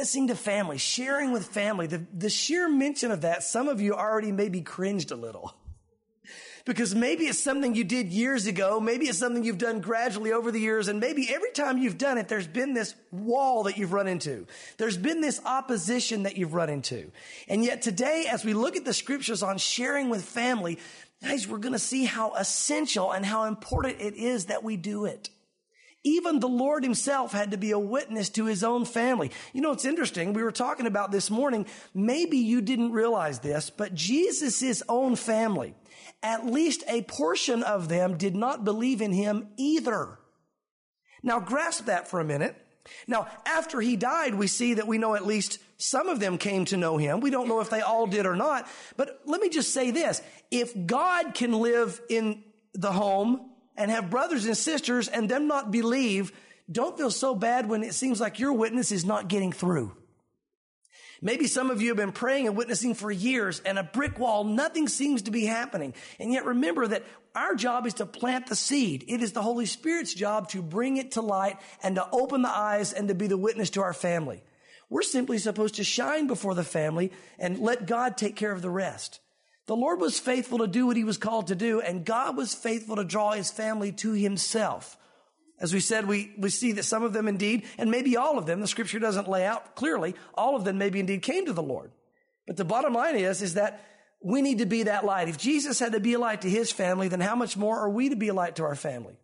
witnessing to family, sharing with family, the sheer mention of that, some of you already maybe cringed a little. Because maybe it's something you did years ago. Maybe it's something you've done gradually over the years. And maybe every time you've done it, there's been this wall that you've run into. There's been this opposition that you've run into. And yet today, as we look at the scriptures on sharing with family, guys, we're going to see how essential and how important it is that we do it. Even the Lord himself had to be a witness to his own family. You know, it's interesting. We were talking about this morning. Maybe you didn't realize this, but Jesus' own family, at least a portion of them did not believe in him either. Now grasp that for a minute. Now, after he died, we see that we know at least some of them came to know him. We don't know if they all did or not. But let me just say this. If God can live in the home and have brothers and sisters and them not believe, don't feel so bad when it seems like your witness is not getting through. Maybe some of you have been praying and witnessing for years and a brick wall, nothing seems to be happening. And yet remember that our job is to plant the seed. It is the Holy Spirit's job to bring it to light and to open the eyes and to be the witness to our family. We're simply supposed to shine before the family and let God take care of the rest. The Lord was faithful to do what he was called to do, and God was faithful to draw his family to himself. As we said, we see that some of them indeed, and maybe all of them, the scripture doesn't lay out clearly, all of them maybe indeed came to the Lord. But the bottom line is that we need to be that light. If Jesus had to be a light to his family, then how much more are we to be a light to our family?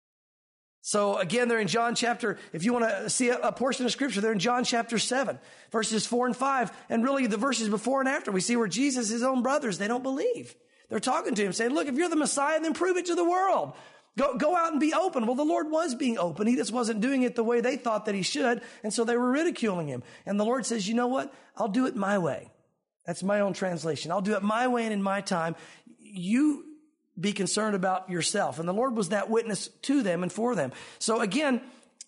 So again, they're in John chapter, if you want to see a portion of scripture, they're in John chapter 7, verses 4 and 5. And really the verses before and after, we see where Jesus, his own brothers, they don't believe. They're talking to him saying, look, if you're the Messiah, then prove it to the world. Go out and be open. Well, the Lord was being open. He just wasn't doing it the way they thought that he should. And so they were ridiculing him. And the Lord says, you know what? I'll do it my way. That's my own translation. I'll do it my way and in my time. You be concerned about yourself. And the Lord was that witness to them and for them. So again,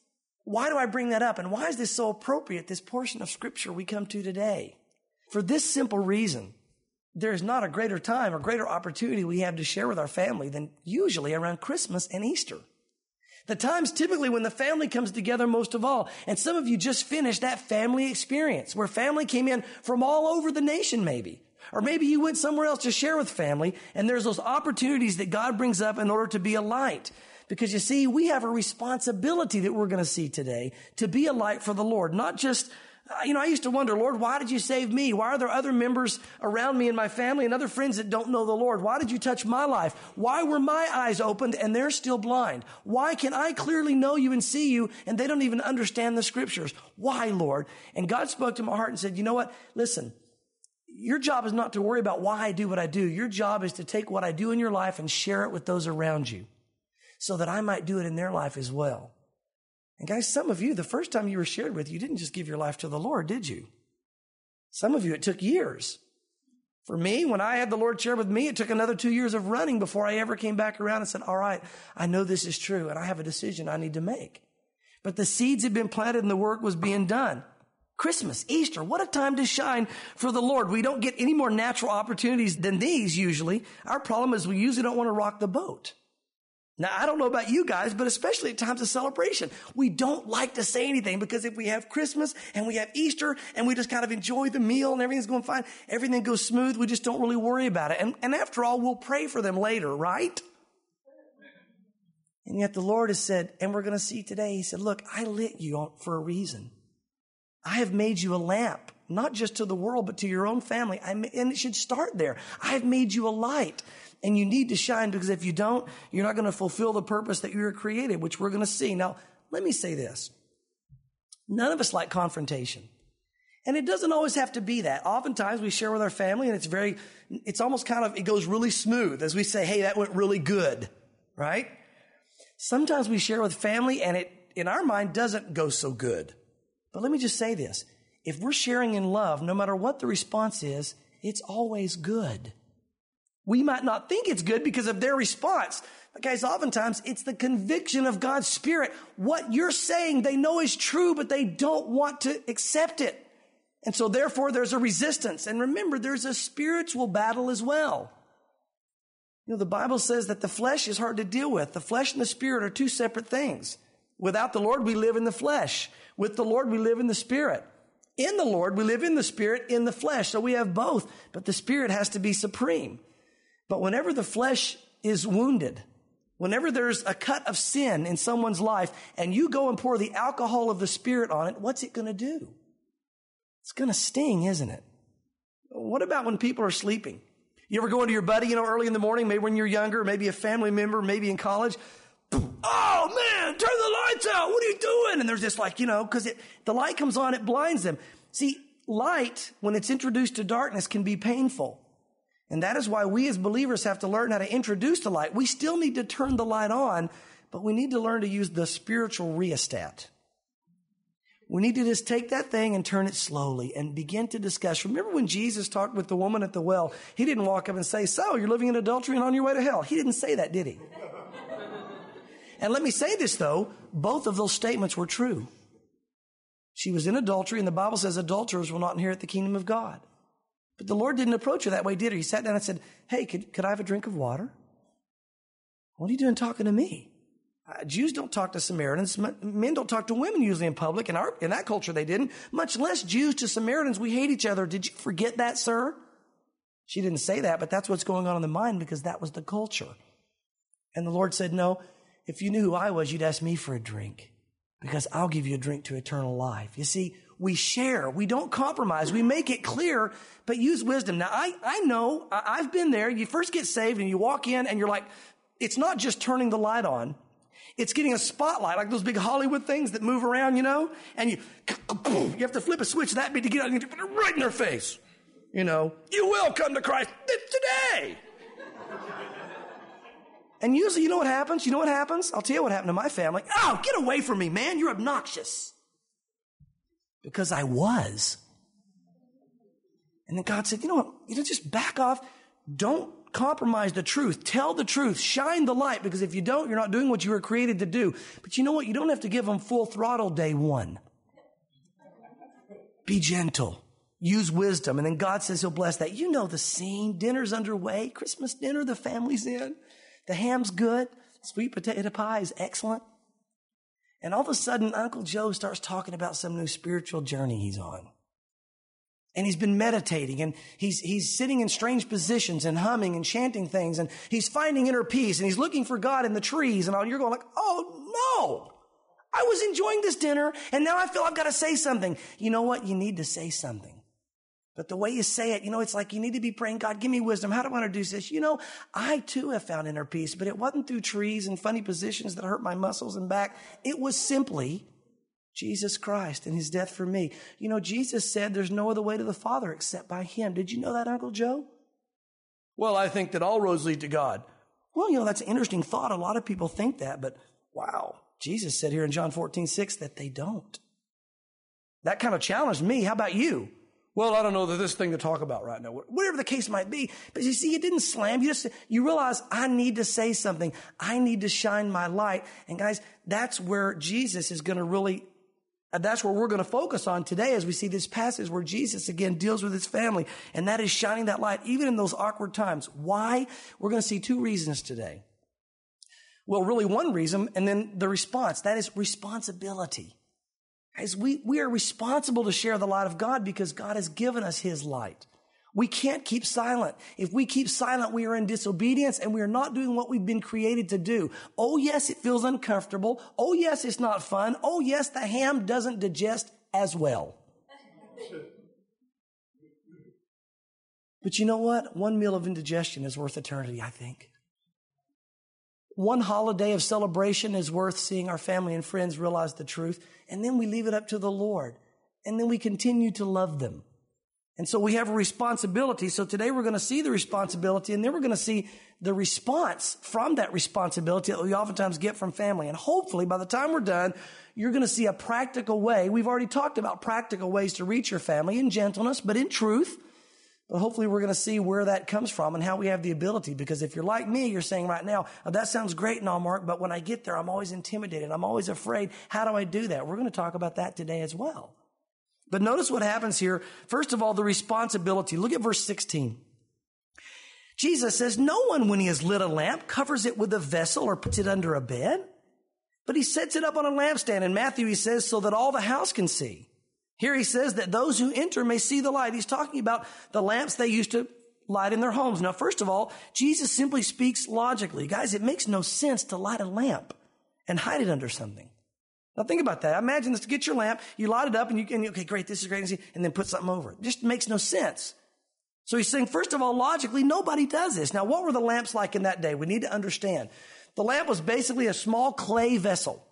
why do I bring that up? And why is this so appropriate, this portion of scripture we come to today? For this simple reason. There is not a greater time or greater opportunity we have to share with our family than usually around Christmas and Easter. The times typically when the family comes together most of all. And some of you just finished that family experience where family came in from all over the nation maybe. Or maybe you went somewhere else to share with family, and there's those opportunities that God brings up in order to be a light. Because you see, we have a responsibility that we're going to see today to be a light for the Lord. Not just, I used to wonder, Lord, why did you save me? Why are there other members around me and my family and other friends that don't know the Lord? Why did you touch my life? Why were my eyes opened and they're still blind? Why can I clearly know you and see you and they don't even understand the scriptures? Why, Lord? And God spoke to my heart and said, you know what? Listen. Your job is not to worry about why I do what I do. Your job is to take what I do in your life and share it with those around you so that I might do it in their life as well. And guys, some of you, the first time you were shared with, you didn't just give your life to the Lord, did you? Some of you, it took years. For me, when I had the Lord share with me, it took another 2 years of running before I ever came back around and said, all right, I know this is true and I have a decision I need to make. But the seeds had been planted and the work was being done. Christmas, Easter, what a time to shine for the Lord. We don't get any more natural opportunities than these usually. Our problem is we usually don't want to rock the boat. Now, I don't know about you guys, but especially at times of celebration, we don't like to say anything because if we have Christmas and we have Easter and we just kind of enjoy the meal and everything's going fine, everything goes smooth, we just don't really worry about it. And after all, we'll pray for them later, right? And yet the Lord has said, and we're going to see today, he said, look, I lit you for a reason. I have made you a lamp, not just to the world, but to your own family. And it should start there. I have made you a light, and you need to shine because if you don't, you're not going to fulfill the purpose that you were created, which we're going to see. Now, let me say this. None of us like confrontation. And it doesn't always have to be that. Oftentimes we share with our family and it's almost kind of, it goes really smooth as we say, hey, that went really good, right? Sometimes we share with family and it, in our mind, doesn't go so good. But let me just say this. If we're sharing in love, no matter what the response is, it's always good. We might not think it's good because of their response. But guys, oftentimes it's the conviction of God's Spirit. What you're saying they know is true, but they don't want to accept it. And so therefore there's a resistance. And remember, there's a spiritual battle as well. The Bible says that the flesh is hard to deal with. The flesh and the spirit are two separate things. Without the Lord, we live in the flesh. With the Lord, we live in the Spirit. In the Lord, we live in the Spirit, in the flesh. So we have both, but the Spirit has to be supreme. But whenever the flesh is wounded, whenever there's a cut of sin in someone's life and you go and pour the alcohol of the Spirit on it, what's it going to do? It's going to sting, isn't it? What about when people are sleeping? You ever go into your buddy, early in the morning, maybe when you're younger, maybe a family member, maybe in college. Oh man, turn the lights out. What are you doing? And there's this because the light comes on, it blinds them. See, light, when it's introduced to darkness, can be painful. And that is why we as believers have to learn how to introduce the light. We still need to turn the light on, but we need to learn to use the spiritual rheostat. We need to just take that thing and turn it slowly and begin to discuss. Remember when Jesus talked with the woman at the well, he didn't walk up and say, so you're living in adultery and on your way to hell. He didn't say that, did he? And let me say this, though. Both of those statements were true. She was in adultery, and the Bible says adulterers will not inherit the kingdom of God. But the Lord didn't approach her that way, did he? He sat down and said, hey, could I have a drink of water? What are you doing talking to me? Jews don't talk to Samaritans. Men don't talk to women usually in public. In that culture, they didn't. Much less Jews to Samaritans. We hate each other. Did you forget that, sir? She didn't say that, but that's what's going on in the mind because that was the culture. And the Lord said, no, if you knew who I was, you'd ask me for a drink because I'll give you a drink to eternal life. You see, we share. We don't compromise. We make it clear, but use wisdom. Now, I know. I've been there. You first get saved and you walk in and you're like, it's not just turning the light on. It's getting a spotlight, like those big Hollywood things that move around, and you have to flip a switch that big to get out and put it right in their face. You will come to Christ today. And usually, you know what happens? I'll tell you what happened to my family. Oh, get away from me, man. You're obnoxious. Because I was. And then God said, just back off. Don't compromise the truth. Tell the truth. Shine the light. Because if you don't, you're not doing what you were created to do. But you know what? You don't have to give them full throttle day one. Be gentle. Use wisdom. And then God says he'll bless that. You know the scene. Dinner's underway. Christmas dinner. The family's in. The ham's good. Sweet potato pie is excellent. And all of a sudden, Uncle Joe starts talking about some new spiritual journey he's on. And he's been meditating and he's sitting in strange positions and humming and chanting things and he's finding inner peace and he's looking for God in the trees and all. You're going like, oh no, I was enjoying this dinner and now I feel I've got to say something. You know what? You need to say something. But the way you say it, it's like you need to be praying, God, give me wisdom. How do I introduce this? I too have found inner peace, but it wasn't through trees and funny positions that hurt my muscles and back. It was simply Jesus Christ and his death for me. Jesus said there's no other way to the Father except by him. Did you know that, Uncle Joe? Well, I think that all roads lead to God. Well, that's an interesting thought. A lot of people think that, but wow. Jesus said here in John 14:6 that they don't. That kind of challenged me. How about you? Well, I don't know that this thing to talk about right now. Whatever the case might be. But you see, it didn't slam. You realize I need to say something. I need to shine my light. And guys, that's where Jesus is going to really, that's where we're going to focus on today as we see this passage where Jesus again deals with his family. And that is shining that light even in those awkward times. Why? We're going to see two reasons today. Well, really one reason and then the response. That is responsibility. Guys, we are responsible to share the light of God because God has given us his light. We can't keep silent. If we keep silent, we are in disobedience and we are not doing what we've been created to do. Oh, yes, it feels uncomfortable. Oh, yes, it's not fun. Oh, yes, the ham doesn't digest as well. But you know what? One meal of indigestion is worth eternity, I think. One holiday of celebration is worth seeing our family and friends realize the truth. And then we leave it up to the Lord. And then we continue to love them. And so we have a responsibility. So today we're going to see the responsibility and then we're going to see the response from that responsibility that we oftentimes get from family. And hopefully by the time we're done, you're going to see a practical way. We've already talked about practical ways to reach your family in gentleness, but in truth. But hopefully we're going to see where that comes from and how we have the ability. Because if you're like me, you're saying right now, oh, that sounds great and all, Mark, but when I get there, I'm always intimidated. I'm always afraid. How do I do that? We're going to talk about that today as well. But notice what happens here. First of all, the responsibility. Look at verse 16. Jesus says, no one, when he has lit a lamp, covers it with a vessel or puts it under a bed, but he sets it up on a lampstand. In Matthew, he says, so that all the house can see. Here he says that those who enter may see the light. He's talking about the lamps they used to light in their homes. Now, first of all, Jesus simply speaks logically. Guys, it makes no sense to light a lamp and hide it under something. Now, think about that. Imagine this, to get your lamp, you light it up and okay, great, this is great, and then put something over it. It just makes no sense. So he's saying, first of all, logically, nobody does this. Now, what were the lamps like in that day? We need to understand. The lamp was basically a small clay vessel.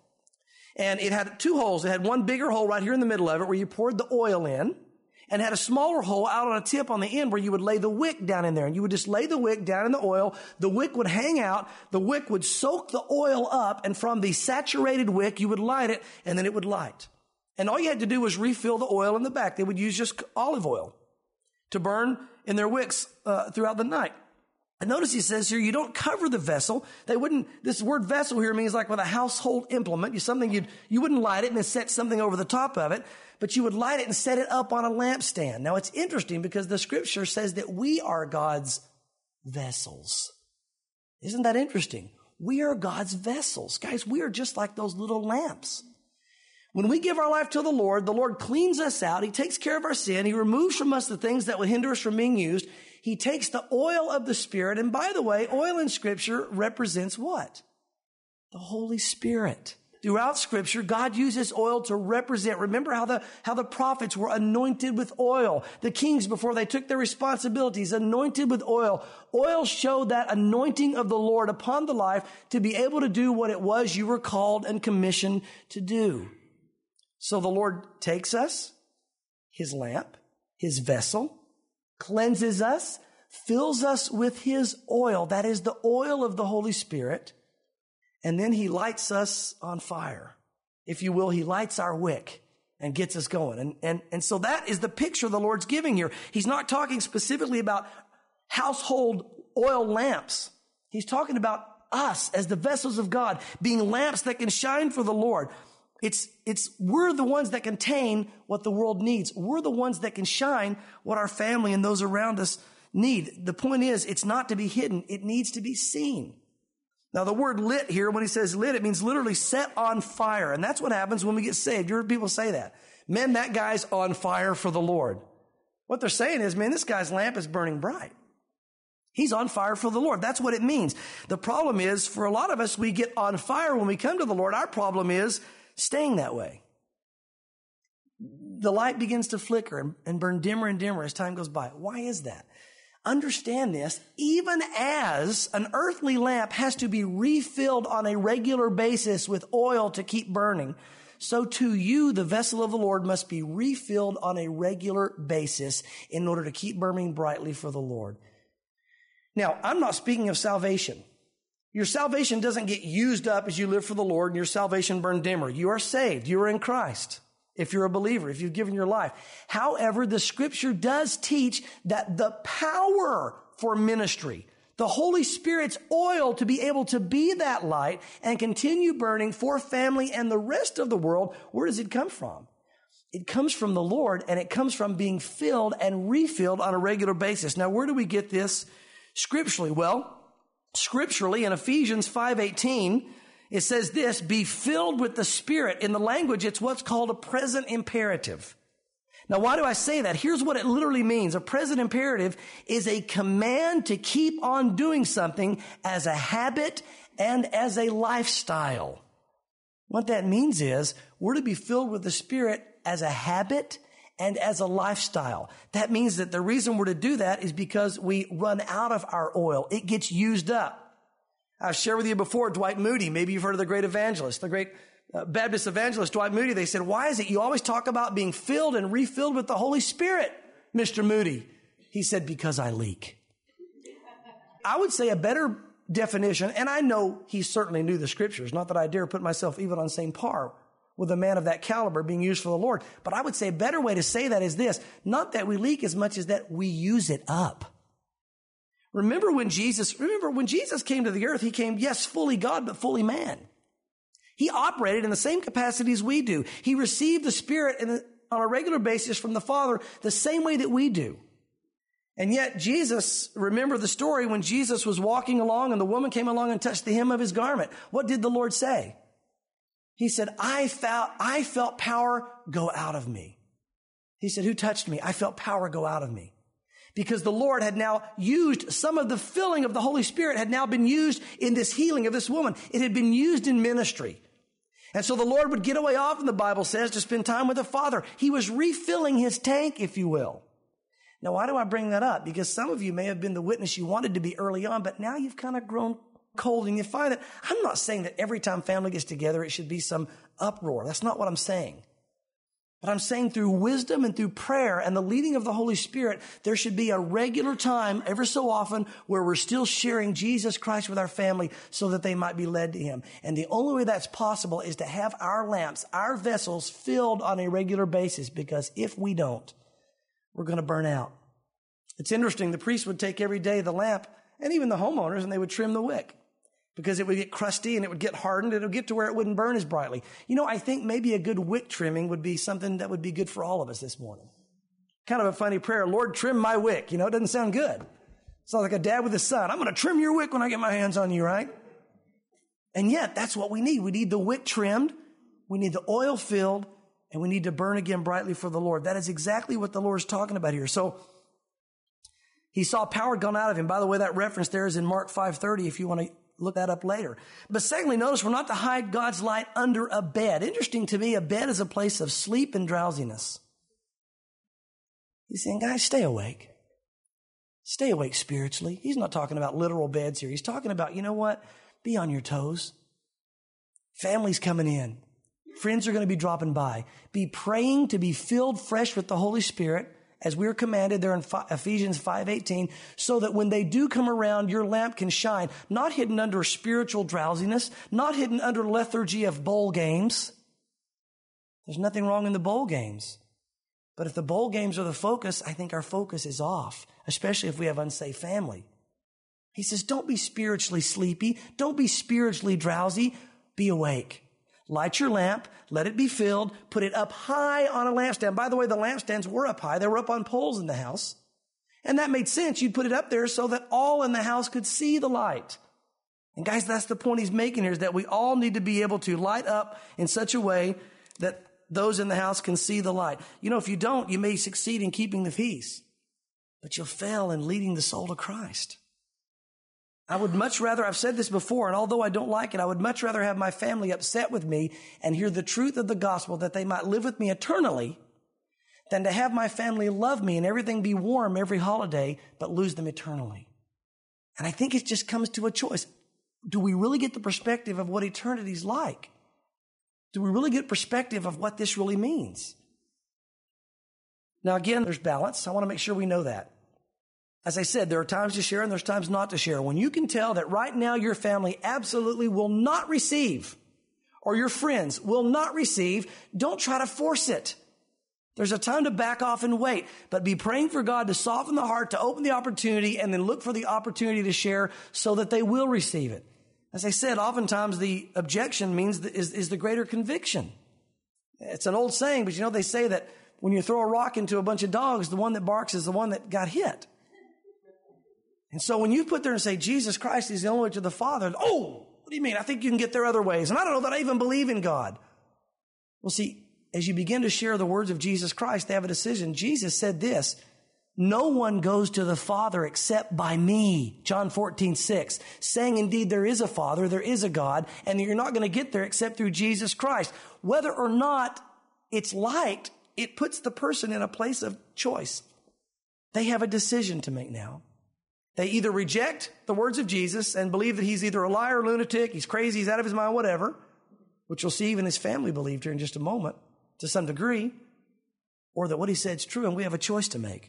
And it had two holes. It had one bigger hole right here in the middle of it where you poured the oil in, and had a smaller hole out on a tip on the end where you would lay the wick down in there. And you would just lay the wick down in the oil. The wick would hang out. The wick would soak the oil up. And from the saturated wick, you would light it, and then it would light. And all you had to do was refill the oil in the back. They would use just olive oil to burn in their wicks throughout the night. And notice he says here, you don't cover the vessel. This word vessel here means like with a household implement. You wouldn't light it and then set something over the top of it, but you would light it and set it up on a lampstand. Now it's interesting because the scripture says that we are God's vessels. Isn't that interesting? We are God's vessels. Guys, we are just like those little lamps. When we give our life to the Lord cleans us out. He takes care of our sin. He removes from us the things that would hinder us from being used. He takes the oil of the Spirit. And by the way, oil in Scripture represents what? The Holy Spirit. Throughout Scripture, God uses oil to represent. Remember how the prophets were anointed with oil. The kings, before they took their responsibilities, anointed with oil. Oil showed that anointing of the Lord upon the life to be able to do what it was you were called and commissioned to do. So the Lord takes us, His lamp, His vessel, cleanses us, fills us with His oil. That is the oil of the Holy Spirit. And then He lights us on fire. If you will, He lights our wick and gets us going. And so that is the picture the Lord's giving here. He's not talking specifically about household oil lamps. He's talking about us as the vessels of God, being lamps that can shine for the Lord. We're the ones that contain what the world needs. We're the ones that can shine what our family and those around us need. The point is, it's not to be hidden. It needs to be seen. Now, the word lit here, when he says lit, it means literally set on fire. And that's what happens when we get saved. You heard people say that. Man, that guy's on fire for the Lord. What they're saying is, man, this guy's lamp is burning bright. He's on fire for the Lord. That's what it means. The problem is, for a lot of us, we get on fire when we come to the Lord. Our problem is staying that way. The light begins to flicker and burn dimmer and dimmer as time goes by. Why is that? Understand this, even as an earthly lamp has to be refilled on a regular basis with oil to keep burning, so too you, the vessel of the Lord, must be refilled on a regular basis in order to keep burning brightly for the Lord. Now, I'm not speaking of salvation. Your salvation doesn't get used up as you live for the Lord and your salvation burn dimmer. You are saved. You are in Christ. If you're a believer, if you've given your life. However, the scripture does teach that the power for ministry, the Holy Spirit's oil to be able to be that light and continue burning for family and the rest of the world, where does it come from? It comes from the Lord, and it comes from being filled and refilled on a regular basis. Now, where do we get this scripturally? Well, scripturally in Ephesians 5:18, it says this, be filled with the Spirit. In the language, it's what's called a present imperative. Now, why do I say that? Here's what it literally means. A present imperative is a command to keep on doing something as a habit and as a lifestyle. What that means is we're to be filled with the Spirit as a habit and as a lifestyle. That means that the reason we're to do that is because we run out of our oil. It gets used up. I've shared with you before, Dwight Moody. Maybe you've heard of the great evangelist, the great Baptist evangelist, Dwight Moody. They said, why is it you always talk about being filled and refilled with the Holy Spirit, Mr. Moody? He said, because I leak. I would say a better definition, and I know he certainly knew the scriptures, not that I dare put myself even on the same par with a man of that caliber being used for the Lord. But I would say a better way to say that is this, not that we leak as much as that we use it up. Remember when Jesus came to the earth, he came, yes, fully God, but fully man. He operated in the same capacity as we do. He received the Spirit on a regular basis from the Father the same way that we do. And yet Jesus, remember the story when Jesus was walking along and the woman came along and touched the hem of his garment. What did the Lord say? He said, I felt power go out of me. He said, who touched me? I felt power go out of me. Because the Lord had now used some of the filling of the Holy Spirit had now been used in this healing of this woman. It had been used in ministry. And so the Lord would get away often, the Bible says, to spend time with the Father. He was refilling his tank, if you will. Now, why do I bring that up? Because some of you may have been the witness you wanted to be early on, but now you've kind of grown cold and you find that I'm not saying that every time family gets together, it should be some uproar. That's not what I'm saying. But I'm saying through wisdom and through prayer and the leading of the Holy Spirit, there should be a regular time ever so often where we're still sharing Jesus Christ with our family so that they might be led to him. And the only way that's possible is to have our lamps, our vessels filled on a regular basis, because if we don't, we're going to burn out. It's interesting. The priest would take every day the lamp, and even the homeowners, and they would trim the wick, because it would get crusty and it would get hardened. It would get to where it wouldn't burn as brightly. You know, I think maybe a good wick trimming would be something that would be good for all of us this morning. Kind of a funny prayer. Lord, trim my wick. You know, it doesn't sound good. It's like a dad with his son. I'm going to trim your wick when I get my hands on you, right? And yet, that's what we need. We need the wick trimmed. We need the oil filled. And we need to burn again brightly for the Lord. That is exactly what the Lord's talking about here. So, he saw power gone out of him. By the way, that reference there is in Mark 5:30 if you want to look that up later. But secondly, notice we're not to hide God's light under a bed. Interesting to me, a bed is a place of sleep and drowsiness. He's saying, guys, stay awake. Stay awake spiritually. He's not talking about literal beds here. He's talking about, you know what? Be on your toes. Family's coming in. Friends are going to be dropping by. Be praying to be filled fresh with the Holy Spirit, as we are commanded there in Ephesians 5:18, so that when they do come around, your lamp can shine, not hidden under spiritual drowsiness, not hidden under lethargy of bowl games. There's nothing wrong in the bowl games. But if the bowl games are the focus, I think our focus is off, especially if we have unsafe family. He says, don't be spiritually sleepy. Don't be spiritually drowsy. Be awake. Light your lamp, let it be filled, put it up high on a lampstand. By the way, the lampstands were up high. They were up on poles in the house. And that made sense. You'd put it up there so that all in the house could see the light. And guys, that's the point he's making here, is that we all need to be able to light up in such a way that those in the house can see the light. You know, if you don't, you may succeed in keeping the peace, but you'll fail in leading the soul to Christ. I would much rather, I've said this before, and although I don't like it, I would much rather have my family upset with me and hear the truth of the gospel that they might live with me eternally than to have my family love me and everything be warm every holiday, but lose them eternally. And I think it just comes to a choice. Do we really get the perspective of what eternity's like? Do we really get perspective of what this really means? Now, again, there's balance. I want to make sure we know that. As I said, there are times to share and there's times not to share. When you can tell that right now your family absolutely will not receive, or your friends will not receive, don't try to force it. There's a time to back off and wait, but be praying for God to soften the heart, to open the opportunity, and then look for the opportunity to share so that they will receive it. As I said, oftentimes the objection is the greater conviction. It's an old saying, but you know, they say that when you throw a rock into a bunch of dogs, the one that barks is the one that got hit. And so when you put there and say, Jesus Christ is the only way to the Father, oh, what do you mean? I think you can get there other ways. And I don't know that I even believe in God. Well, see, as you begin to share the words of Jesus Christ, they have a decision. Jesus said this, no one goes to the Father except by me. John 14:6, saying indeed there is a Father, there is a God, and you're not going to get there except through Jesus Christ. Whether or not it's liked, it puts the person in a place of choice. They have a decision to make now. They either reject the words of Jesus and believe that he's either a liar, lunatic, he's crazy, he's out of his mind, whatever, which you'll see even his family believed here in just a moment to some degree, or that what he said is true and we have a choice to make.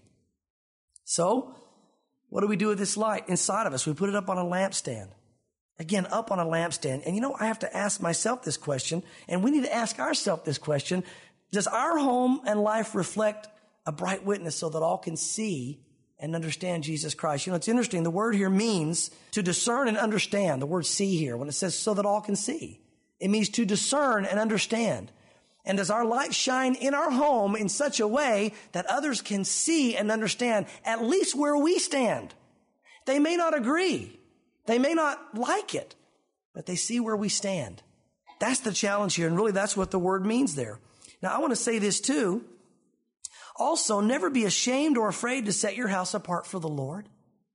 So, what do we do with this light inside of us? We put it up on a lampstand. Again, up on a lampstand. And you know, I have to ask myself this question, and we need to ask ourselves this question. Does our home and life reflect a bright witness so that all can see and understand Jesus Christ? You know, it's interesting. The word here means to discern and understand. The word see here, when it says so that all can see, it means to discern and understand. And does our light shine in our home in such a way that others can see and understand at least where we stand? They may not agree. They may not like it, but they see where we stand. That's the challenge here. And really that's what the word means there. Now I want to say this too. Also, never be ashamed or afraid to set your house apart for the Lord.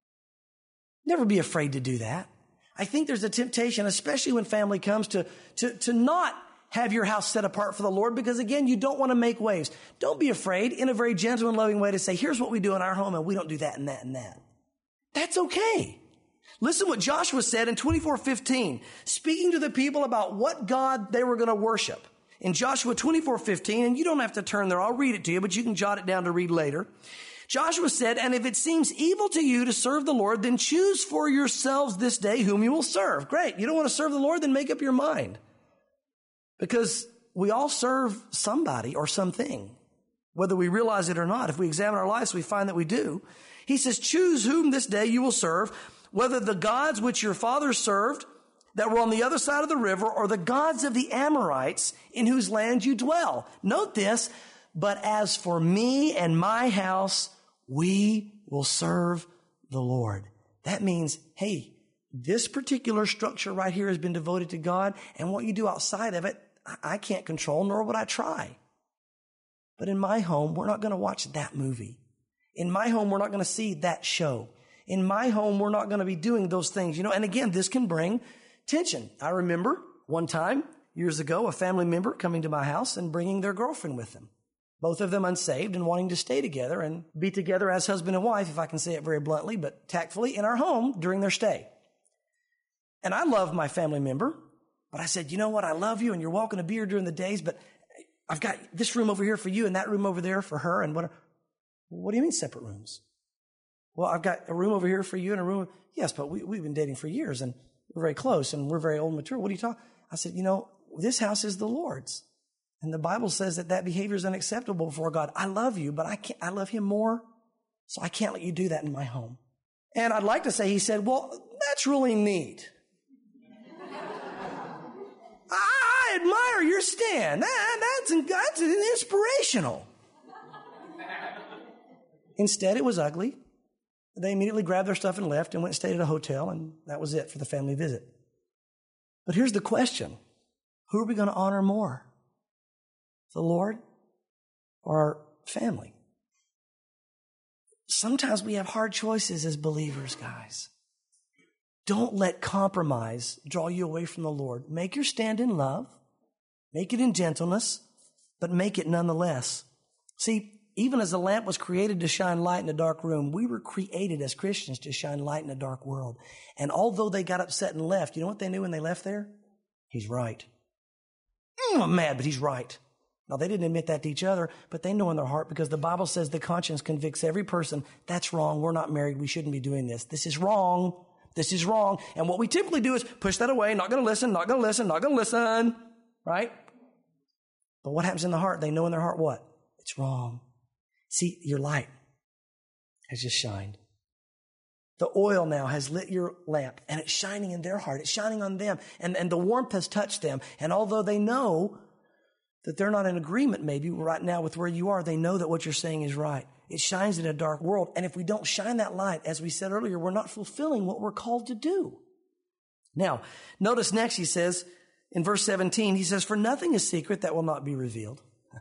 Never be afraid to do that. I think there's a temptation, especially when family comes, to not have your house set apart for the Lord because, again, you don't want to make waves. Don't be afraid in a very gentle and loving way to say, here's what we do in our home, and we don't do that and that and that. That's okay. Listen what Joshua said in 24:15, speaking to the people about what God they were going to worship. In Joshua 24:15, and you don't have to turn there, I'll read it to you, but you can jot it down to read later. Joshua said, and if it seems evil to you to serve the Lord, then choose for yourselves this day whom you will serve. Great. You don't want to serve the Lord? Then make up your mind. Because we all serve somebody or something, whether we realize it or not. If we examine our lives, we find that we do. He says, choose whom this day you will serve, whether the gods which your fathers served that were on the other side of the river or the gods of the Amorites in whose land you dwell. Note this, but as for me and my house, we will serve the Lord. That means, hey, this particular structure right here has been devoted to God, and what you do outside of it, I can't control, nor would I try. But in my home, we're not going to watch that movie. In my home, we're not going to see that show. In my home, we're not going to be doing those things, and again, this can bring tension. I remember one time, years ago, a family member coming to my house and bringing their girlfriend with them. Both of them unsaved and wanting to stay together and be together as husband and wife, if I can say it very bluntly, but tactfully, in our home during their stay. And I love my family member, but I said, you know what? I love you and you're welcome to be here during the days, but I've got this room over here for you and that room over there for her. And what do you mean separate rooms? Well, I've got a room over here for you and a room. Yes, but we've been dating for years and we're very close and we're very old and mature. What are you talking? I said, this house is the Lord's. And the Bible says that behavior is unacceptable before God. I love you, but I love him more. So I can't let you do that in my home. And I'd like to say, he said, well, that's really neat. I admire your stand. That's inspirational. Instead, it was ugly. They immediately grabbed their stuff and left and went and stayed at a hotel, and that was it for the family visit. But here's the question. Who are we going to honor more? The Lord or our family? Sometimes we have hard choices as believers, guys. Don't let compromise draw you away from the Lord. Make your stand in love. Make it in gentleness, but make it nonetheless. See, even as a lamp was created to shine light in a dark room, we were created as Christians to shine light in a dark world. And although they got upset and left, you know what they knew when they left there? He's right. I'm mad, but he's right. Now, they didn't admit that to each other, but they know in their heart because the Bible says the conscience convicts every person. That's wrong. We're not married. We shouldn't be doing this. This is wrong. This is wrong. And what we typically do is push that away. Not going to listen, not going to listen, not going to listen. Right? But what happens in the heart? They know in their heart what? It's wrong. See, your light has just shined. The oil now has lit your lamp, and it's shining in their heart. It's shining on them, and the warmth has touched them. And although they know that they're not in agreement maybe right now with where you are, they know that what you're saying is right. It shines in a dark world. And if we don't shine that light, as we said earlier, we're not fulfilling what we're called to do. Now, notice next he says, in verse 17, he says, for nothing is secret that will not be revealed,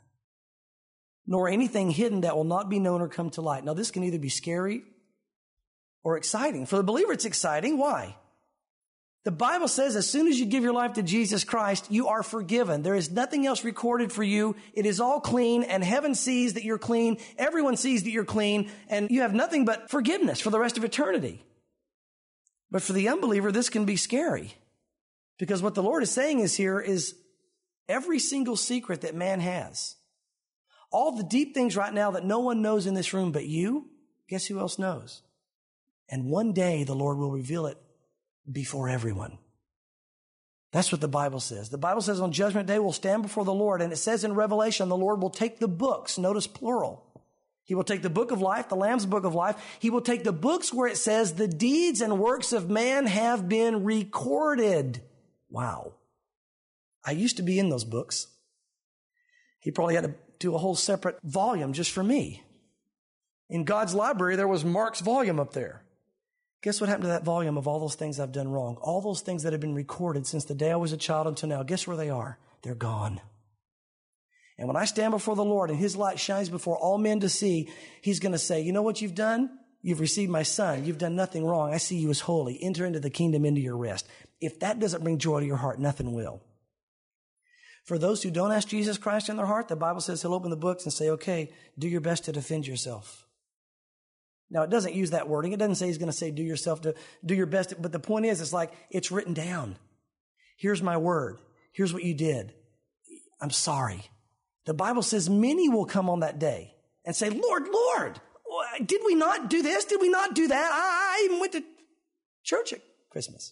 nor anything hidden that will not be known or come to light. Now, this can either be scary or exciting. For the believer, it's exciting. Why? The Bible says as soon as you give your life to Jesus Christ, you are forgiven. There is nothing else recorded for you. It is all clean, and heaven sees that you're clean. Everyone sees that you're clean, and you have nothing but forgiveness for the rest of eternity. But for the unbeliever, this can be scary, because what the Lord is saying is every single secret that man has, all the deep things right now that no one knows in this room but you, guess who else knows? And one day the Lord will reveal it before everyone. That's what the Bible says. The Bible says on Judgment Day we'll stand before the Lord, and it says in Revelation the Lord will take the books, notice plural. He will take the book of life, the Lamb's book of life. He will take the books where it says the deeds and works of man have been recorded. Wow. I used to be in those books. He probably had to do a whole separate volume just for me. In God's library, there was Mark's volume up there. Guess what happened to that volume of all those things I've done wrong? All those things that have been recorded since the day I was a child until now. Guess where they are? They're gone. And when I stand before the Lord and his light shines before all men to see, he's going to say, you know what you've done? You've received my son. You've done nothing wrong. I see you as holy. Enter into the kingdom, into your rest. If that doesn't bring joy to your heart, nothing will. For those who don't ask Jesus Christ in their heart, the Bible says he'll open the books and say, okay, do your best to defend yourself. Now, it doesn't use that wording. It doesn't say he's going to say do your best. But the point is, it's like it's written down. Here's my word. Here's what you did. I'm sorry. The Bible says many will come on that day and say, Lord, Lord, did we not do this? Did we not do that? I even went to church at Christmas.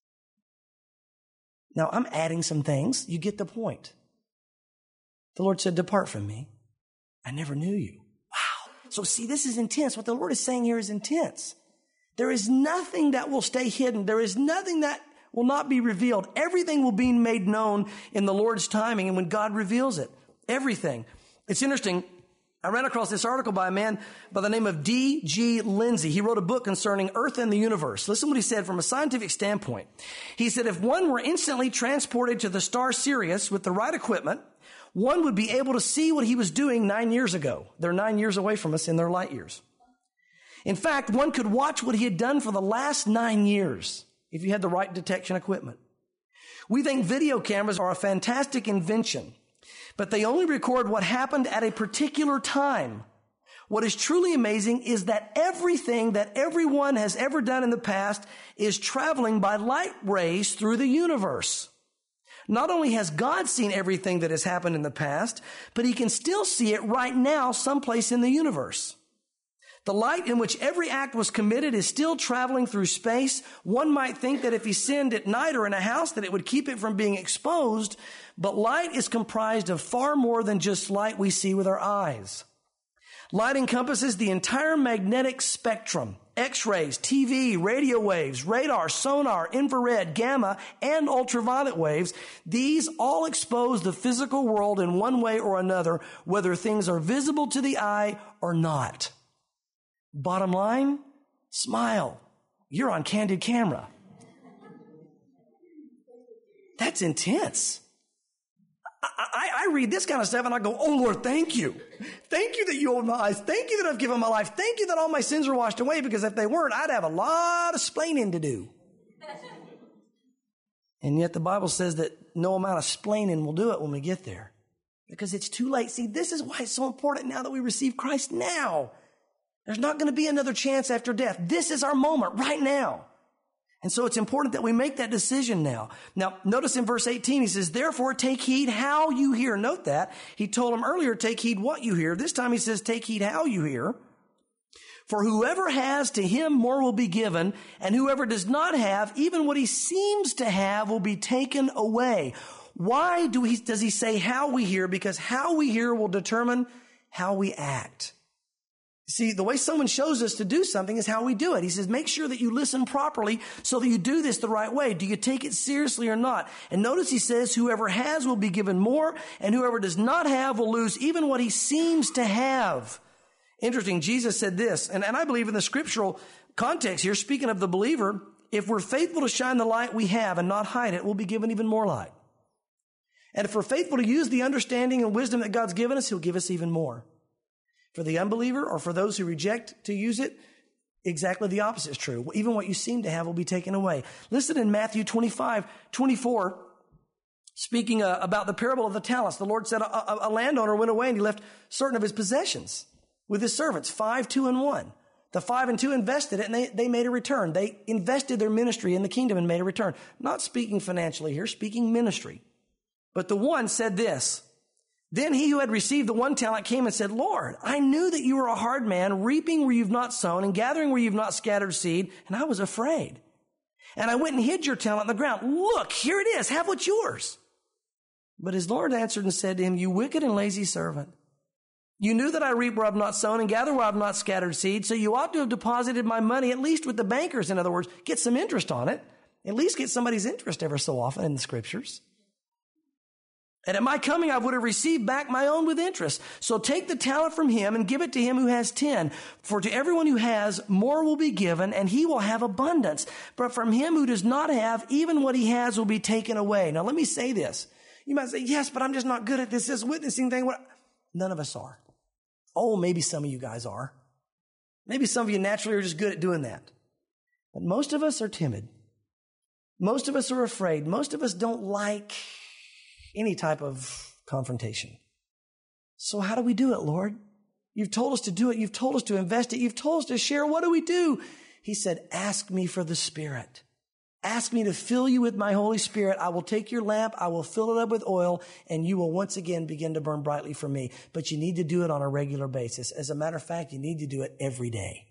Now, I'm adding some things. You get the point. The Lord said, depart from me. I never knew you. Wow. So see, this is intense. What the Lord is saying here is intense. There is nothing that will stay hidden. There is nothing that will not be revealed. Everything will be made known in the Lord's timing and when God reveals it. Everything. It's interesting. I ran across this article by a man by the name of D.G. Lindsay. He wrote a book concerning Earth and the universe. Listen to what he said from a scientific standpoint. He said, if one were instantly transported to the star Sirius with the right equipment, one would be able to see what he was doing 9 years ago. They're 9 years away from us in their light years. In fact, one could watch what he had done for the last 9 years if you had the right detection equipment. We think video cameras are a fantastic invention, but they only record what happened at a particular time. What is truly amazing is that everything that everyone has ever done in the past is traveling by light rays through the universe. Not only has God seen everything that has happened in the past, but he can still see it right now someplace in the universe. The light in which every act was committed is still traveling through space. One might think that if he sinned at night or in a house, that it would keep it from being exposed. But light is comprised of far more than just light we see with our eyes. Light encompasses the entire magnetic spectrum, X-rays, TV, radio waves, radar, sonar, infrared, gamma, and ultraviolet waves. These all expose the physical world in one way or another, whether things are visible to the eye or not. Bottom line, smile. You're on candid camera. That's intense. I read this kind of stuff and I go, oh Lord, thank you. Thank you that you opened my eyes. Thank you that I've given my life. Thank you that all my sins are washed away, because if they weren't, I'd have a lot of splaining to do. And yet the Bible says that no amount of splaining will do it when we get there, because it's too late. See, this is why it's so important now that we receive Christ now. There's not going to be another chance after death. This is our moment right now. And so it's important that we make that decision now. Now, notice in verse 18, he says, therefore, take heed how you hear. Note that. He told him earlier, take heed what you hear. This time he says, take heed how you hear. For whoever has, to him more will be given, and whoever does not have, even what he seems to have will be taken away. Why does he say how we hear? Because how we hear will determine how we act. See, the way someone shows us to do something is how we do it. He says, make sure that you listen properly so that you do this the right way. Do you take it seriously or not? And notice he says, whoever has will be given more, and whoever does not have will lose even what he seems to have. Interesting. Jesus said this, and I believe in the scriptural context here, speaking of the believer, if we're faithful to shine the light we have and not hide it, we'll be given even more light. And if we're faithful to use the understanding and wisdom that God's given us, he'll give us even more. For the unbeliever, or for those who reject to use it, exactly the opposite is true. Even what you seem to have will be taken away. Listen in Matthew 25:24, speaking about the parable of the talents. The Lord said a landowner went away and he left certain of his possessions with his servants, 5, 2, and 1. The 5 and 2 invested it, and they made a return. They invested their ministry in the kingdom and made a return. Not speaking financially here, speaking ministry. But the one said this, then he who had received the 1 talent came and said, Lord, I knew that you were a hard man, reaping where you've not sown and gathering where you've not scattered seed, and I was afraid. And I went and hid your talent in the ground. Look, here it is. Have what's yours. But his Lord answered and said to him, you wicked and lazy servant. You knew that I reap where I've not sown and gather where I've not scattered seed, so you ought to have deposited my money, at least with the bankers. In other words, get some interest on it. At least get somebody's interest ever so often in the scriptures. And at my coming, I would have received back my own with interest. So take the talent from him and give it to him who has 10. For to everyone who has, more will be given, and he will have abundance. But from him who does not have, even what he has will be taken away. Now let me say this. You might say, yes, but I'm just not good at this witnessing thing. None of us are. Oh, maybe some of you guys are. Maybe some of you naturally are just good at doing that. But most of us are timid. Most of us are afraid. Most of us don't like any type of confrontation. So how do we do it, Lord? You've told us to do it. You've told us to invest it. You've told us to share. What do we do? He said, ask me for the Spirit. Ask me to fill you with my Holy Spirit. I will take your lamp. I will fill it up with oil, and you will once again begin to burn brightly for me. But you need to do it on a regular basis. As a matter of fact, you need to do it every day.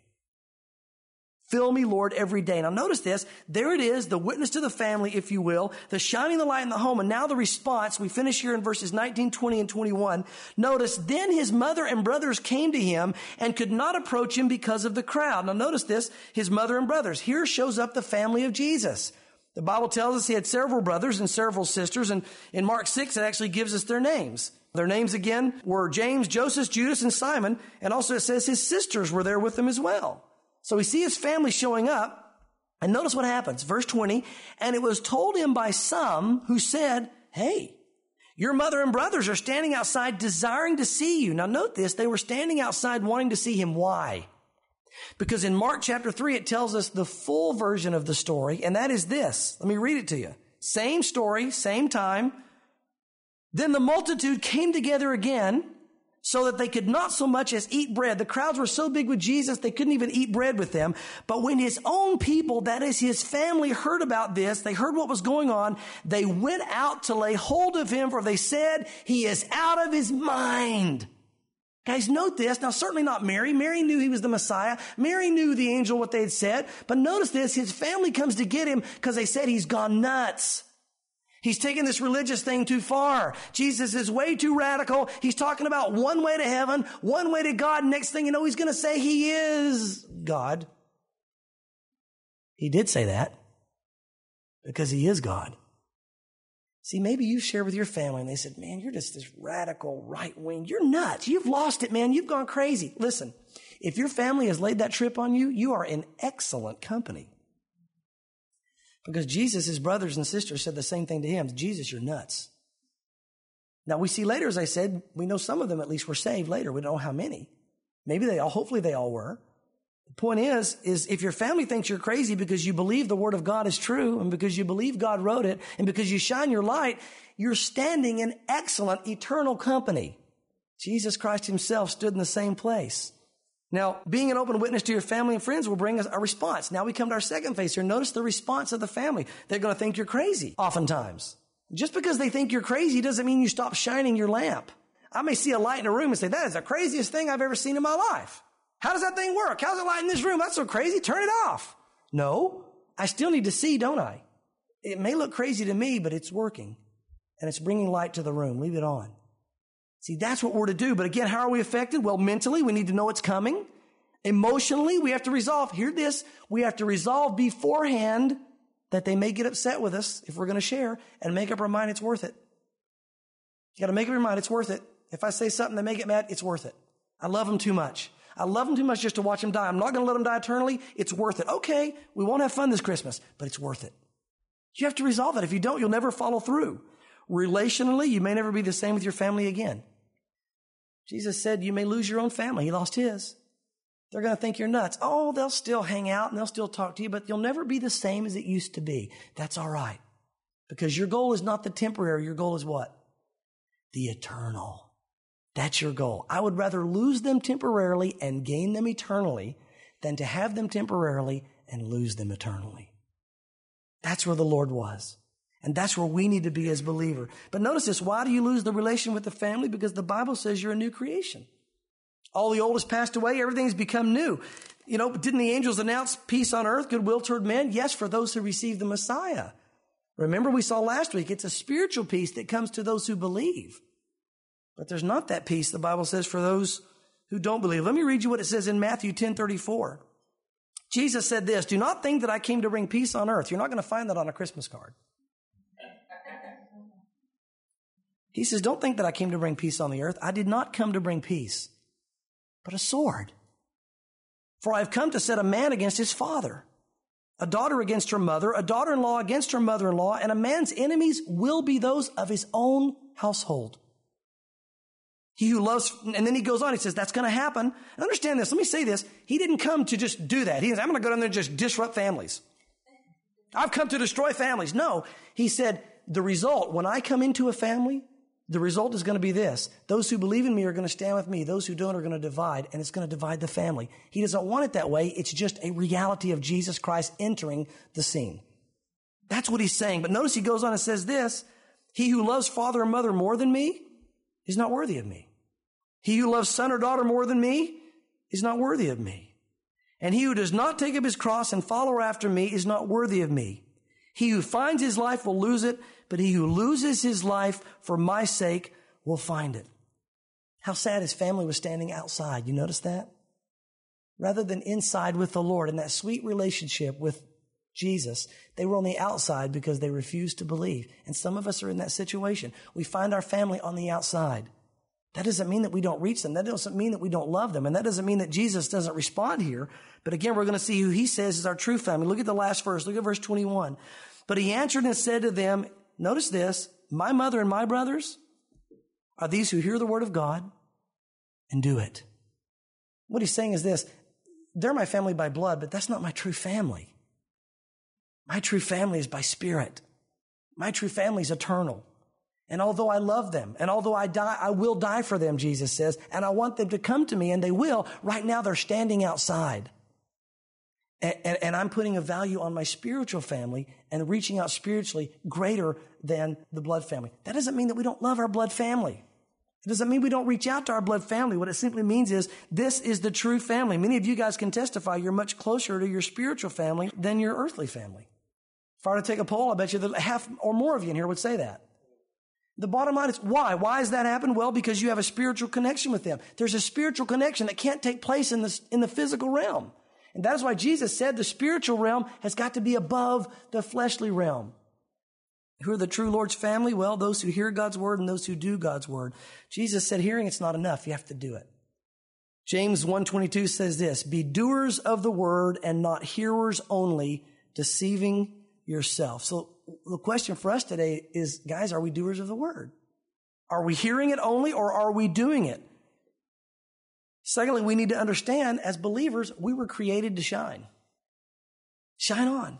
Fill me, Lord, every day. Now notice this. There it is, the witness to the family, if you will, the shining the light in the home. And now the response, we finish here in verses 19, 20, and 21. Notice, then his mother and brothers came to him and could not approach him because of the crowd. Now notice this, his mother and brothers. Here shows up the family of Jesus. The Bible tells us he had several brothers and several sisters. And in Mark 6, it actually gives us their names. Their names again were James, Joseph, Judas, and Simon. And also it says his sisters were there with him as well. So we see his family showing up, and notice what happens. Verse 20, and it was told him by some who said, hey, your mother and brothers are standing outside desiring to see you. Now note this, they were standing outside wanting to see him. Why? Because in Mark chapter 3, it tells us the full version of the story, and that is this. Let me read it to you. Same story, same time. Then the multitude came together again, so that they could not so much as eat bread. The crowds were so big with Jesus, they couldn't even eat bread with them. But when his own people, that is his family, heard about this, they heard what was going on, they went out to lay hold of him, for they said, he is out of his mind. Guys, note this. Now, certainly not Mary. Mary knew he was the Messiah. Mary knew the angel, what they had said. But notice this, his family comes to get him because they said he's gone nuts. He's taken this religious thing too far. Jesus is way too radical. He's talking about one way to heaven, one way to God. Next thing you know, he's going to say he is God. He did say that because he is God. See, maybe you share with your family and they said, man, you're just this radical right wing. You're nuts. You've lost it, man. You've gone crazy. Listen, if your family has laid that trip on you, you are in excellent company. Because Jesus, his brothers and sisters said the same thing to him. Jesus, you're nuts. Now we see later, as I said, we know some of them at least were saved later. We don't know how many. Maybe they all, hopefully they all were. The point is if your family thinks you're crazy because you believe the word of God is true and because you believe God wrote it and because you shine your light, you're standing in excellent eternal company. Jesus Christ himself stood in the same place. Now, being an open witness to your family and friends will bring us a response. Now we come to our second phase here. Notice the response of the family. They're going to think you're crazy oftentimes. Just because they think you're crazy doesn't mean you stop shining your lamp. I may see a light in a room and say, that is the craziest thing I've ever seen in my life. How does that thing work? How's the light in this room? That's so crazy. Turn it off. No, I still need to see, don't I? It may look crazy to me, but it's working and it's bringing light to the room. Leave it on. See, that's what we're to do. But again, how are we affected? Well, mentally, we need to know it's coming. Emotionally, we have to resolve. Hear this. We have to resolve beforehand that they may get upset with us if we're going to share and make up our mind it's worth it. You got to make up your mind it's worth it. If I say something they may get mad, it's worth it. I love them too much. I love them too much just to watch them die. I'm not going to let them die eternally. It's worth it. Okay, we won't have fun this Christmas, but it's worth it. You have to resolve that. If you don't, you'll never follow through. Relationally, you may never be the same with your family again. Jesus said you may lose your own family. He lost his. They're going to think you're nuts. Oh, they'll still hang out and they'll still talk to you, but you'll never be the same as it used to be. That's all right. Because your goal is not the temporary. Your goal is what? The eternal. That's your goal. I would rather lose them temporarily and gain them eternally than to have them temporarily and lose them eternally. That's where the Lord was. And that's where we need to be as believers. But notice this. Why do you lose the relation with the family? Because the Bible says you're a new creation. All the old has passed away. Everything's become new. You know, didn't the angels announce peace on earth, goodwill toward men? Yes, for those who receive the Messiah. Remember we saw last week, it's a spiritual peace that comes to those who believe. But there's not that peace, the Bible says, for those who don't believe. Let me read you what it says in Matthew 10:34. Jesus said this, do not think that I came to bring peace on earth. You're not going to find that on a Christmas card. He says, don't think that I came to bring peace on the earth. I did not come to bring peace, but a sword. For I have come to set a man against his father, a daughter against her mother, a daughter-in-law against her mother-in-law, and a man's enemies will be those of his own household. He who loves, and then he goes on, he says, that's going to happen. And understand this, let me say this. He didn't come to just do that. He says, I'm going to go down there and just disrupt families. I've come to destroy families. No, he said, the result, when I come into a family, the result is going to be this. Those who believe in me are going to stand with me. Those who don't are going to divide, and it's going to divide the family. He doesn't want it that way. It's just a reality of Jesus Christ entering the scene. That's what he's saying. But notice he goes on and says this, he who loves father or mother more than me is not worthy of me. He who loves son or daughter more than me is not worthy of me. And he who does not take up his cross and follow after me is not worthy of me. He who finds his life will lose it, but he who loses his life for my sake will find it. How sad his family was standing outside. You notice that? Rather than inside with the Lord in that sweet relationship with Jesus, they were on the outside because they refused to believe. And some of us are in that situation. We find our family on the outside. That doesn't mean that we don't reach them. That doesn't mean that we don't love them. And that doesn't mean that Jesus doesn't respond here. But again, we're going to see who he says is our true family. Look at the last verse. Look at verse 21. But he answered and said to them, notice this, my mother and my brothers are these who hear the word of God and do it. What he's saying is this, they're my family by blood, but that's not my true family. My true family is by spirit. My true family is eternal. And although I love them, and although I will die for them, Jesus says, and I want them to come to me, and they will, right now they're standing outside. And I'm putting a value on my spiritual family and reaching out spiritually greater than the blood family. That doesn't mean that we don't love our blood family. It doesn't mean we don't reach out to our blood family. What it simply means is this is the true family. Many of you guys can testify you're much closer to your spiritual family than your earthly family. If I were to take a poll, I bet you that half or more of you in here would say that. The bottom line is why? Why does that happen? Well, because you have a spiritual connection with them. There's a spiritual connection that can't take place in the physical realm. And that is why Jesus said the spiritual realm has got to be above the fleshly realm. Who are the true Lord's family? Well, those who hear God's word and those who do God's word. Jesus said hearing it's not enough. You have to do it. James 1:22 says this, be doers of the word and not hearers only, deceiving yourself. So the question for us today is, guys, are we doers of the word? Are we hearing it only or are we doing it? Secondly, we need to understand as believers, we were created to shine. Shine on.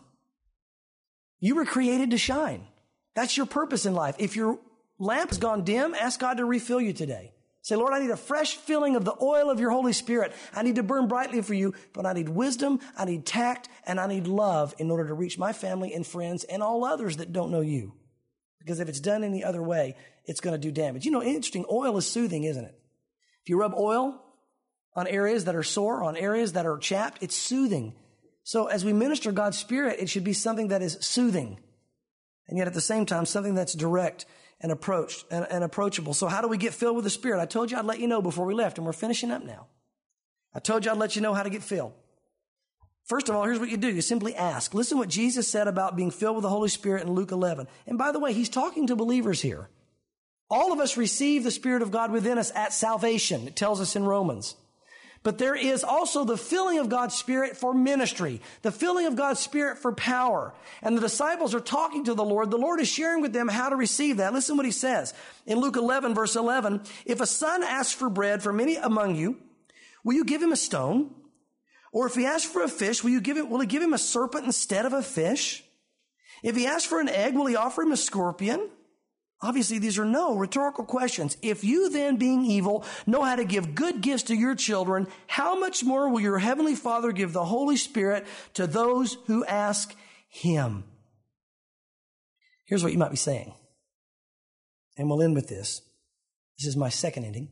You were created to shine. That's your purpose in life. If your lamp has gone dim, ask God to refill you today. Say, Lord, I need a fresh filling of the oil of your Holy Spirit. I need to burn brightly for you, but I need wisdom, I need tact, and I need love in order to reach my family and friends and all others that don't know you. Because if it's done any other way, it's going to do damage. You know, interesting, oil is soothing, isn't it? If you rub oil on areas that are sore, on areas that are chapped, it's soothing. So as we minister God's Spirit, it should be something that is soothing. And yet at the same time, something that's direct and approachable. So how do we get filled with the Spirit? I told you I'd let you know before we left, and we're finishing up now. I told you I'd let you know how to get filled. First of all, here's what you do. You simply ask. Listen what Jesus said about being filled with the Holy Spirit in Luke 11. And by the way, he's talking to believers here. All of us receive the Spirit of God within us at salvation. It tells us in Romans. But there is also the filling of God's Spirit for ministry, the filling of God's Spirit for power. And the disciples are talking to the Lord. The Lord is sharing with them how to receive that. Listen what he says in Luke 11, verse 11. If a son asks for bread from any among you, will you give him a stone? Or if he asks for a fish, will he give him a serpent instead of a fish? If he asks for an egg, will he offer him a scorpion? Obviously, these are no rhetorical questions. If you then, being evil, know how to give good gifts to your children, how much more will your heavenly Father give the Holy Spirit to those who ask him? Here's what you might be saying. And we'll end with this. This is my second ending.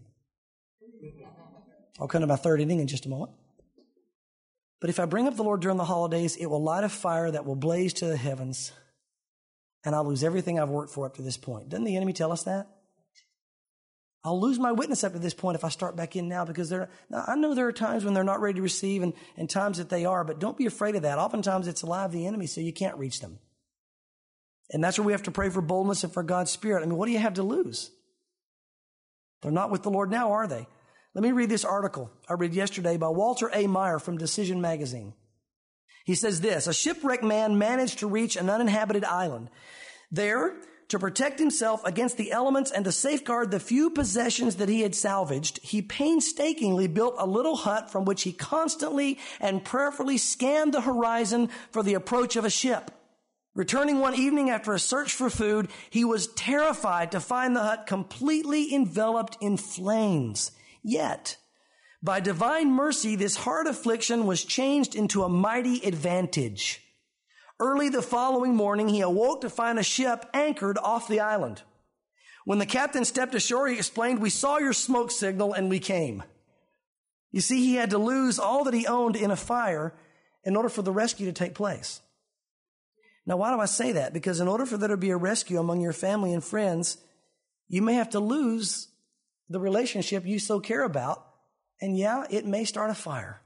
I'll come to my third ending in just a moment. But if I bring up the Lord during the holidays, it will light a fire that will blaze to the heavens, and I'll lose everything I've worked for up to this point. Doesn't the enemy tell us that? I'll lose my witness up to this point if I start back in now, because I know there are times when they're not ready to receive and times that they are, but don't be afraid of that. Oftentimes it's alive of the enemy, so you can't reach them. And that's where we have to pray for boldness and for God's Spirit. I mean, what do you have to lose? They're not with the Lord now, are they? Let me read this article I read yesterday by Walter A. Meyer from Decision Magazine. He says this, a shipwrecked man managed to reach an uninhabited island. There, to protect himself against the elements and to safeguard the few possessions that he had salvaged, he painstakingly built a little hut from which he constantly and prayerfully scanned the horizon for the approach of a ship. Returning one evening after a search for food, he was terrified to find the hut completely enveloped in flames. Yet, by divine mercy, this hard affliction was changed into a mighty advantage. Early the following morning, he awoke to find a ship anchored off the island. When the captain stepped ashore, he explained, we saw your smoke signal and we came. You see, he had to lose all that he owned in a fire in order for the rescue to take place. Now, why do I say that? Because in order for there to be a rescue among your family and friends, you may have to lose the relationship you so care about. And yeah, it may start a fire.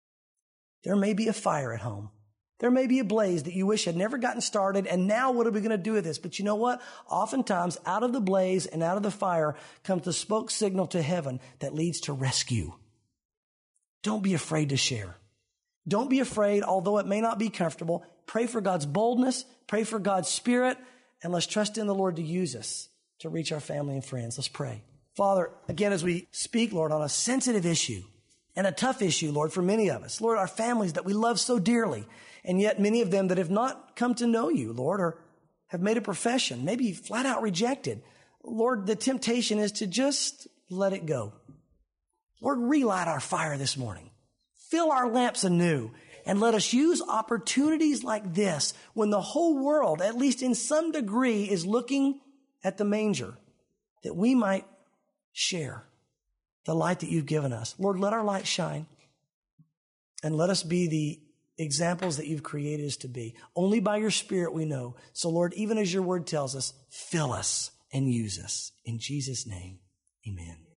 There may be a fire at home. There may be a blaze that you wish had never gotten started, and now what are we going to do with this? But you know what? Oftentimes, out of the blaze and out of the fire comes the smoke signal to heaven that leads to rescue. Don't be afraid to share. Don't be afraid, although it may not be comfortable. Pray for God's boldness, pray for God's Spirit, and let's trust in the Lord to use us to reach our family and friends. Let's pray. Father, again, as we speak, Lord, on a sensitive issue and a tough issue, Lord, for many of us, Lord, our families that we love so dearly, and yet many of them that have not come to know you, Lord, or have made a profession, maybe flat out rejected. Lord, the temptation is to just let it go. Lord, relight our fire this morning. Fill our lamps anew, and let us use opportunities like this when the whole world, at least in some degree, is looking at the manger, that we might share the light that you've given us. Lord, let our light shine, and let us be the examples that you've created us to be. Only by your Spirit we know. So Lord, even as your word tells us, fill us and use us. In Jesus' name, amen.